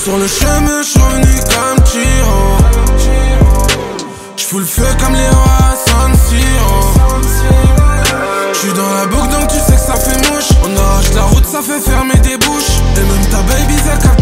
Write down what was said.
Sur le chemin, j'suis revenu comme Chiro. J'fous le feu comme Léo à San Siro. J'suis dans la boucle donc tu sais que ça fait mouche. On arrache la route, ça fait fermer des bouches. Et même ta baby, elle capte